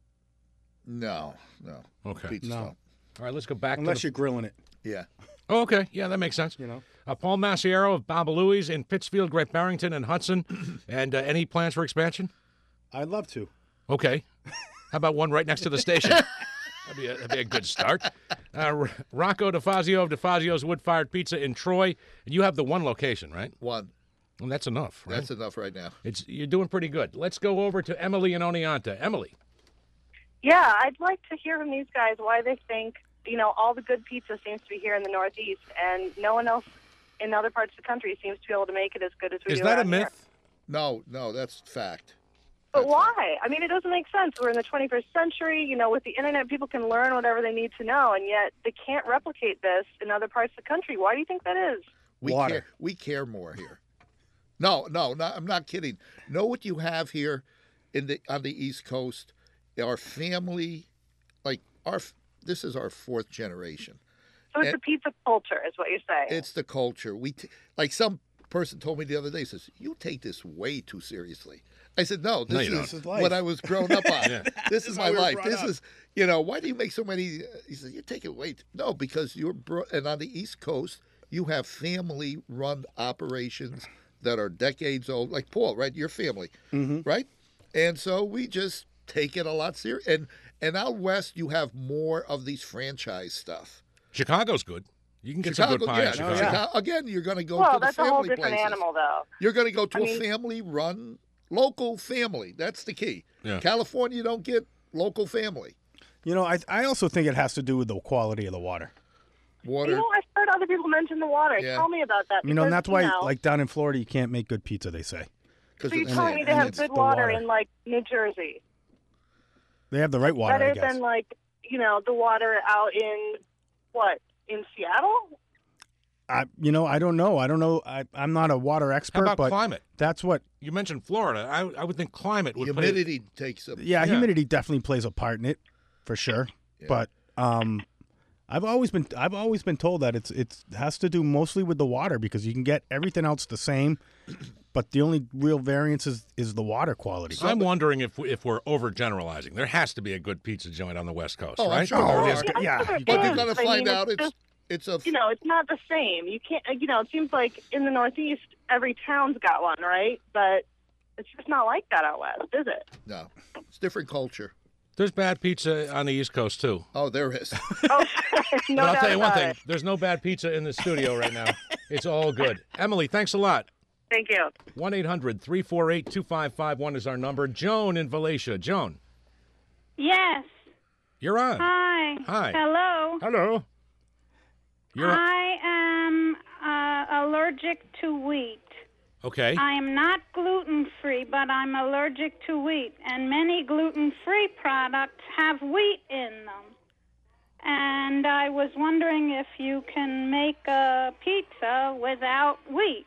No, no. Okay. Pizza No. stone. All right, let's go back Unless to the... you're grilling it. Yeah. Oh, okay. Yeah, that makes sense. You know. Uh, Paul Massiero of Baba Louie's in Pittsfield, Great Barrington, and Hudson. and uh, any plans for expansion? I'd love to. Okay. How about one right next to the station? That'd be a, that'd be a good start. Uh, R- Rocco DeFazio of DeFazio's Wood Fired Pizza in Troy. And you have the one location, right? One. Well, that's enough, right? That's enough right now. It's You're doing pretty good. Let's go over to Emily in Oneonta. Emily. Yeah, I'd like to hear from these guys why they think, you know, all the good pizza seems to be here in the Northeast, and no one else in other parts of the country seems to be able to make it as good as we Is do that a around here. myth? No, no, that's fact. But why? I mean, it doesn't make sense. We're in the twenty-first century. You know, with the internet, people can learn whatever they need to know, and yet they can't replicate this in other parts of the country. Why do you think that is? We Water. care. We care more here. No, no, no, I'm not kidding. Know what you have here in the on the East Coast? Our family, like our, this is our fourth generation. So it's And- a pizza culture, is what you're saying. It's the culture. We t- like some person told me the other day. Says you take this way too seriously. I said no. This No, you is don't. what I was grown up on. Yeah. This is how my we were life. brought This up. is you know why do you make so many? He says you take it way. Too, no, because you're bro- and on the East Coast you have family-run operations that are decades old. Like Paul, right? Your family, Mm-hmm. right? And so we just take it a lot serious. And and out west you have more of these franchise stuff. Chicago's good. You can get Chicago, some good pie yeah, in Chicago. Chicago- Again, you're going to go well, to the that's a family whole different places. animal, though. You're going to go to I a mean- family-run local family. That's the key. Yeah. California, you don't get local family. You know, I I also think it has to do with the quality of the water. Water. You know, I've heard other people mention the water. Yeah. Tell me about that. You know, and because, that's why, you know, like down in Florida, you can't make good pizza. They say so you're it's- telling me they and have it's good the water, water. in like New Jersey, they have the right water. better I guess. than like you know the water out in what in Seattle? I, you know, I don't know. I don't know. I, I'm not a water How expert, about but climate? that's what. You mentioned Florida. I, I would think climate would play... Humidity takes a Yeah, Yeah. humidity definitely plays a part in it, for sure. But um, I've always been I've always been told that it's it's has to do mostly with the water because you can get everything else the same, but the only real variance is, is the water quality. I'm wondering if we, if we're overgeneralizing. There has to be a good pizza joint on the West Coast, Oh, I'm right? sure there Oh, is. yeah, I'm sure you there But is, you're going to I find mean, out it's it's it's a you know, it's not the same. You can't, you know, it seems like in the Northeast, every town's got one, right? But it's just not like that out west, is it? no. It's different culture. There's bad pizza on the East Coast, too. Oh, there is. Oh, no but I'll doubt tell you one about thing. it. There's no bad pizza in the studio right now. It's all good. Emily, thanks a lot. Thank you. one eight hundred three four eight two five five one is our number. Joan in Valatia. Joan, Yes. you're on. Hi. Hi. Hello. Hello. You're on. I am uh, allergic to wheat. Okay. I am not gluten-free, but I'm allergic to wheat, and many gluten-free products have wheat in them. And I was wondering if you can make a pizza without wheat.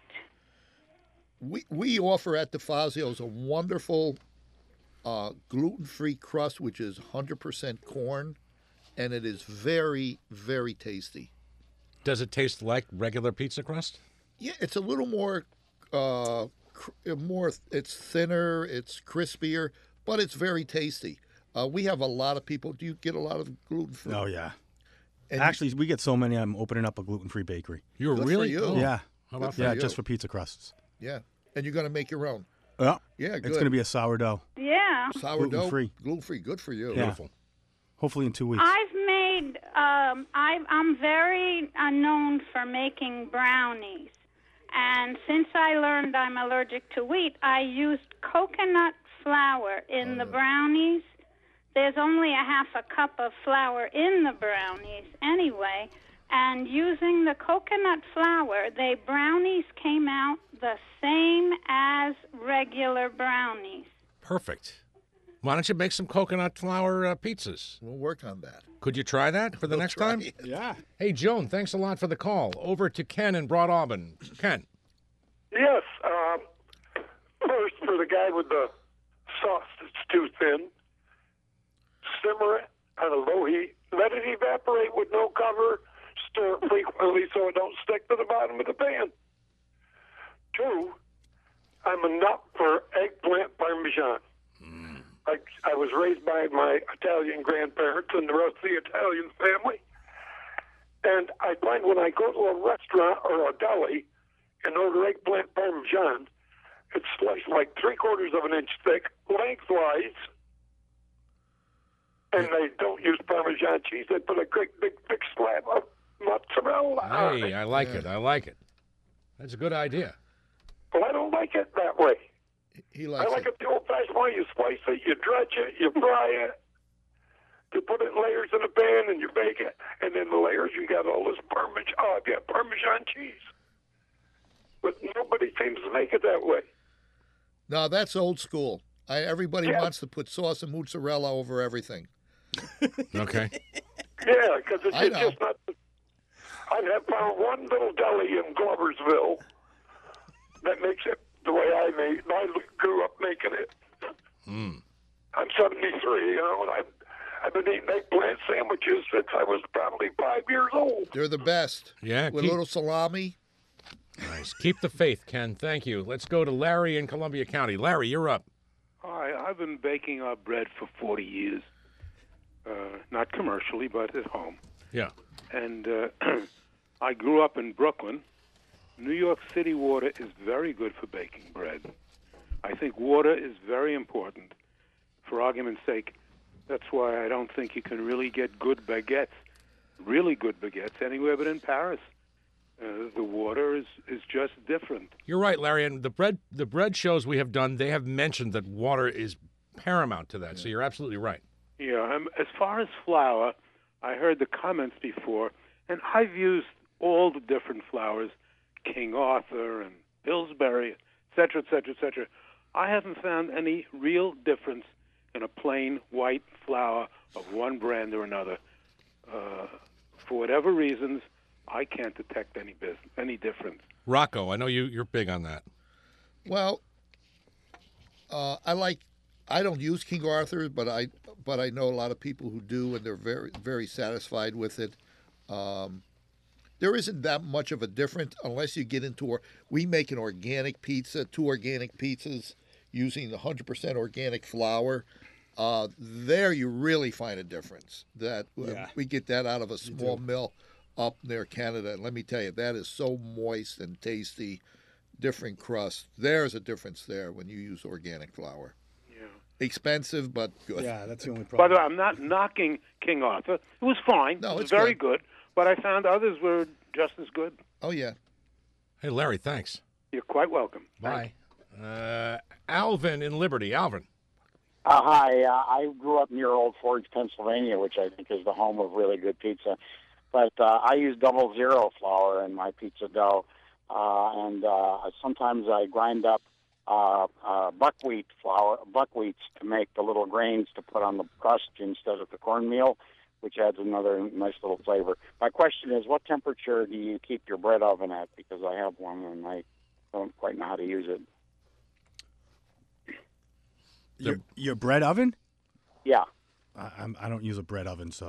we we offer at DeFazio's a wonderful uh, gluten-free crust, which is one hundred percent corn and it is very, very tasty. Does it taste like regular pizza crust? Yeah, it's a little more, uh, cr- more. It's thinner, it's crispier, but it's very tasty. Uh, we have a lot of people. Do you get a lot of gluten free? Oh yeah. And Actually, we get so many. I'm opening up a gluten-free bakery. You're Good for really? you. Oh, Yeah. How about yeah, you. just for pizza crusts. Yeah, and you're going to make your own. Yeah. Yeah, good. It's going to be a sourdough. Yeah. Sourdough, gluten-free. gluten-free. Good for you. Yeah. Beautiful. Hopefully in two weeks. I've made, um, I, I'm very uh, known for making brownies. And since I learned I'm allergic to wheat, I used coconut flour in the brownies. There's only a half a cup of flour in the brownies anyway. And using the coconut flour, the brownies came out the same as regular brownies. Perfect. Why don't you make some coconut flour uh, pizzas? We'll work on that. Could you try that for the We'll next try time? it. Yeah. Hey, Joan, thanks a lot for the call. Over to Ken in Broad Auburn. Ken. Yes. Um, first, for the guy with the sauce that's too thin, simmer it on a low heat. Let it evaporate with no cover. Stir it frequently so it don't stick to the bottom of the pan. Two, I'm a nut for eggplant parmesan. I, I was raised by my Italian grandparents and the rest of the Italian family. And I find when I go to a restaurant or a deli and order eggplant parmesan, it's sliced like three quarters of an inch thick, lengthwise. And they don't use Parmesan cheese. They put a great big thick slab of mozzarella on Hey, it. I like it. I like it. That's a good idea. Well, I don't like it that way. He I likes like it. it the old-fashioned way. You slice it, you dredge it, you fry it, you put it in layers in a pan, and you bake it. And then the layers, you got all this Parmesan. Oh, I've got Parmesan cheese. But nobody seems to make it that way. No, that's old school. I, everybody Yeah. wants to put sauce and mozzarella over everything. Okay. Yeah, because it's, I it's know. just not. I have found one little deli in Gloversville that makes it the way I made. And I grew up making it. Mm. I'm seventy-three, you know, and I've, I've been eating eggplant sandwiches since I was probably five years old. They're the best. Yeah. With keep- a little salami. Nice. Keep the faith, Ken. Thank you. Let's go to Larry in Columbia County. Larry, you're up. Hi, I've been baking uh, bread for forty years. Uh, not commercially, but at home. Yeah. And uh, I grew up in Brooklyn. New York City water is very good for baking bread. I think water is very important. For argument's sake, that's why I don't think you can really get good baguettes, really good baguettes, anywhere but in Paris. Uh, the water is, is just different. You're right, Larry. And the bread the bread shows we have done, they have mentioned that water is paramount to that. So you're absolutely right. Yeah, um, as far as flour, I heard the comments before, and I've used all the different flours, King Arthur and Pillsbury, et cetera, et cetera, et cetera. I haven't found any real difference in a plain white flour of one brand or another. Uh, for whatever reasons, I can't detect any business, any difference. Rocco, I know you, you're big on that. Well, uh, I like. I don't use King Arthur's, but I but I know a lot of people who do, and they're very very satisfied with it. Um, there isn't that much of a difference unless you get into. Or, we make an organic pizza, two organic pizzas using one hundred percent organic flour. Uh, there you really find a difference. That uh, Yeah. we get that out of a small mill up near Canada, and let me tell you, that is so moist and tasty. Different crust. There's a difference there when you use organic flour. Yeah. Expensive, but good. Yeah, that's the only By problem. the way, I'm not knocking King Arthur. It was fine. No, it was it's very good. good. But I found others were just as good. Oh yeah. Hey, Larry, thanks. You're quite welcome. Bye. Uh, Alvin in Liberty. Alvin. Uh, hi, uh, I grew up near Old Forge, Pennsylvania, which I think is the home of really good pizza. But uh, I use double zero flour in my pizza dough, uh, and uh, sometimes I grind up uh, uh, buckwheat flour, buckwheats to make the little grains to put on the crust instead of the cornmeal, which adds another nice little flavor. My question is, what temperature do you keep your bread oven at? Because I have one and I don't quite know how to use it. Your, your bread oven? Yeah. I, I'm, I don't use a bread oven, so.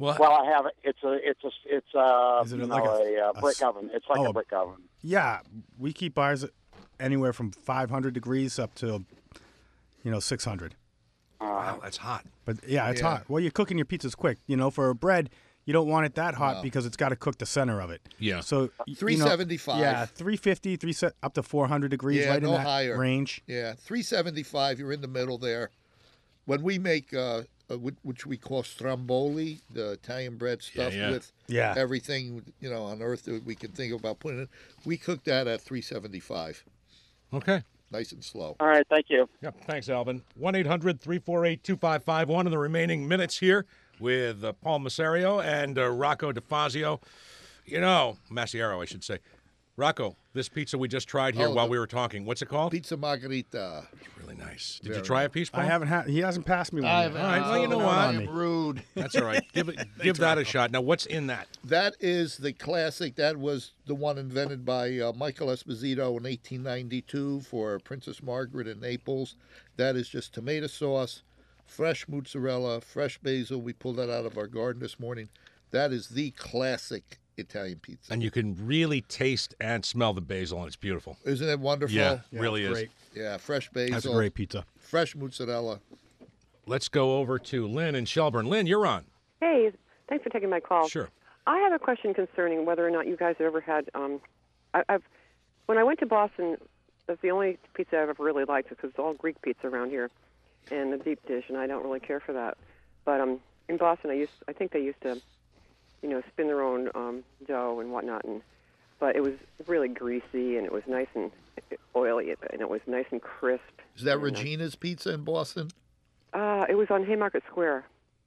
Well, Well, I have it. It's a, it's a, it's a, Is it you like know, a- a, uh, a brick s- oven. It's like oh, a brick oven. Yeah, we keep ours anywhere from five hundred degrees up to, you know, six hundred. Wow, that's hot. But yeah, it's Yeah. hot. Well, you're cooking your pizzas quick. You know, for bread, you don't want it that hot No. because it's got to cook the center of it. Yeah. So y- you know, three seventy-five. Yeah, three fifty, three se- up to four hundred degrees, Yeah, right no in that higher. range. Yeah, three seventy-five. You're in the middle there. When we make, uh, uh, whi- which we call stromboli, the Italian bread stuff yeah. with Yeah. everything you know on earth that we can think about putting in, we cook that at three seventy-five. Okay. Nice and slow. All right, thank you. Yep. Thanks, Alvin. one eight hundred three four eight two five five one in the remaining minutes here with uh, Paul Massario and uh, Rocco DeFazio. You know, Massiero, I should say. Rocco, this pizza we just tried here Oh, while the- we were talking, what's it called? Pizza margherita. Really nice. Did Very you try a nice. piece, Paul? I haven't had. He hasn't passed me one. I yet. haven't- All right, well, you know Oh, what? I on am me. rude. That's all right. Give it, give that a shot. Now, what's in that? That is the classic. That was the one invented by uh, Michael Esposito in eighteen ninety-two for Princess Margaret in Naples. That is just tomato sauce, fresh mozzarella, fresh basil. We pulled that out of our garden this morning. That is the classic Italian pizza. And you can really taste and smell the basil, and it's beautiful. Isn't it wonderful? Yeah, Yeah, really it's is. great. Yeah, fresh basil. That's a great pizza. Fresh mozzarella. Let's go over to Lynn in Shelburne. Lynn, you're on. Hey, thanks for taking my call. Sure. I have a question concerning whether or not you guys have ever had. Um, I, I've when I went to Boston, that's the only pizza I've ever really liked because it's all Greek pizza around here, and the deep dish, and I don't really care for that. But um, in Boston, I used I think they used to, you know, spin their own um, dough and whatnot, and but it was really greasy and it was nice and oily and it was nice and crisp. Is that and, uh, Regina's Pizza in Boston? Uh, it was on Haymarket Square.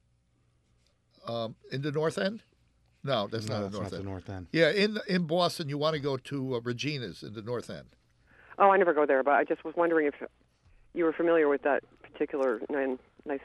Um, in the North End? No, that's No, not that's the North not End. the North End. Yeah, in in Boston, you want to go to uh, Regina's in the North End. Oh, I never go there, but I just was wondering if you were familiar with that particular nice, nice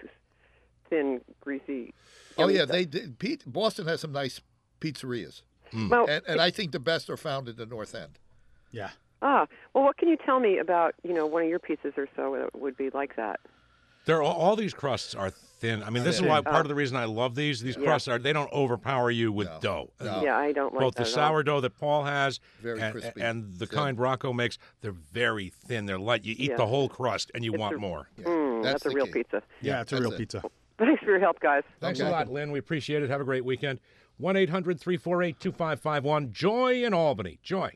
thin, greasy. Oh yummy yeah, stuff. they did. Pete, Boston has some nice pizzerias, Well, and, and I think the best are found in the North End. Yeah. Ah, well, what can you tell me about, you know, one of your pizzas or so that would be like that? They're all, all these crusts are thin. I mean, this is why part of the reason I love these. These Yeah. crusts are they don't overpower you with dough. Yeah, I don't like Both that the at all. sourdough that Paul has Very and, crispy. and the Thin. kind Rocco makes, they're very thin. They're light. You eat Yeah. the whole crust and you It's want a- more. Mm, that's, that's a the real key. pizza. Yeah, it's a that's real it. pizza. Thanks for your help, guys. Thanks Okay. a lot, Lynn. We appreciate it. Have a great weekend. one eight hundred three four eight two five five one. Joy in Albany. Joy.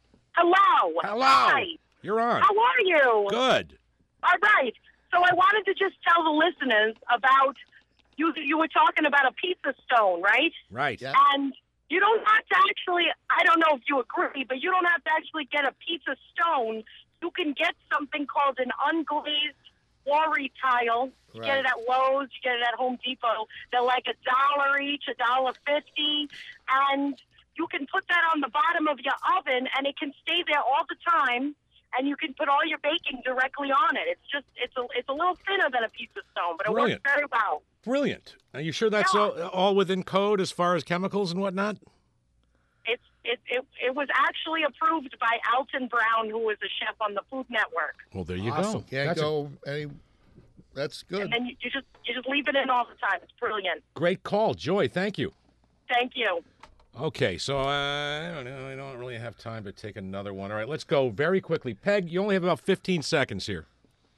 Hello. Hello. Hi. You're on. How are you? Good. All right. So I wanted to just tell the listeners about you. You were talking about a pizza stone, right? Right. And you don't have to actually. I don't know if you agree, but you don't have to actually get a pizza stone. You can get something called an unglazed quarry tile. You get it Right. at Lowe's. You get it at Home Depot. They're like a dollar each, a dollar fifty, and you can put that on the bottom of your oven, and it can stay there all the time. And you can put all your baking directly on it. It's just it's a it's a little thinner than a pizza stone, but it Brilliant. works very well. Brilliant. Are you sure that's all, all within code as far as chemicals and whatnot? It's it, it it was actually approved by Alton Brown, who was a chef on the Food Network. Well, there you Awesome. go. Can't That's a go any. That's good. And you, you just you just leave it in all the time. It's brilliant. great call, Joy. Thank you. Thank you. Okay, so uh, I don't know. I don't really have time to take another one. All right, let's go very quickly. Peg, you only have about fifteen seconds here.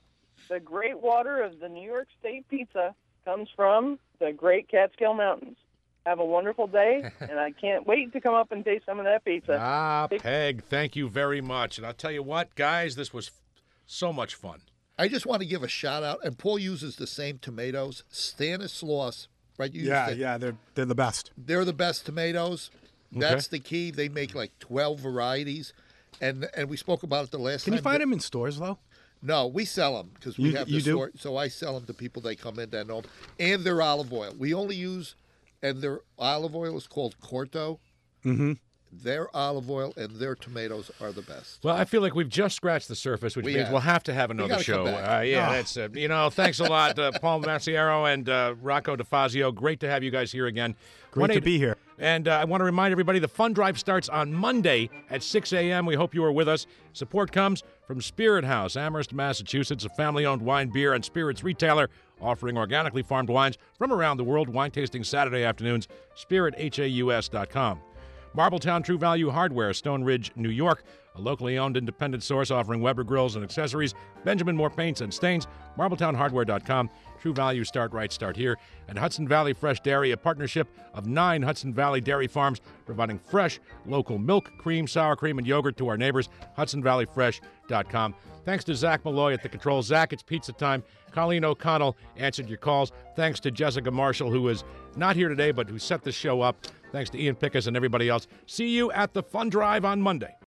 The great water of the New York State pizza comes from the Great Catskill Mountains. Have a wonderful day, and I can't wait to come up and taste some of that pizza. Ah, Peg, thank you very much. And I'll tell you what, guys, this was so much fun. I just want to give a shout out, and Paul uses the same tomatoes. Stanislaus, right? You use Yeah, the- yeah, they're they're the best. They're the best tomatoes. Okay. That's the key. They make like twelve varieties, and and we spoke about it the last Can time. you find them in stores though? No, we sell them because we You- have you the do? store. So I sell them to people that come in that know 'em. And their olive oil. We only use, and their olive oil is called Corto. Mm-hmm. Their olive oil and their tomatoes are the best. Well, I feel like we've just scratched the surface, which We means have. we'll have to have We another gotta show. come back. Uh, yeah, Ah. that's uh, you know. Thanks a lot, uh, Paul Massiero and uh, Rocco DeFazio. Great to have you guys here again. Great to be here. And uh, I want to remind everybody the fund drive starts on Monday at six a.m. We hope you are with us. Support comes from Spirit House, Amherst, Massachusetts, a family-owned wine, beer, and spirits retailer offering organically farmed wines from around the world. Wine tasting Saturday afternoons, spirit haus dot com. Marbletown True Value Hardware, Stone Ridge, New York, a locally owned independent source offering Weber grills and accessories, Benjamin Moore paints and stains, marbletown hardware dot com. True Value, start right, start here. And Hudson Valley Fresh Dairy, a partnership of nine Hudson Valley dairy farms, providing fresh, local milk, cream, sour cream, and yogurt to our neighbors. hudson valley fresh dot com. Thanks to Zach Malloy at the controls. Zach, it's pizza time. Colleen O'Connell answered your calls. Thanks to Jessica Marshall, who is not here today, but who set the show up. Thanks to Ian Pickus and everybody else. See you at the Fun Drive on Monday.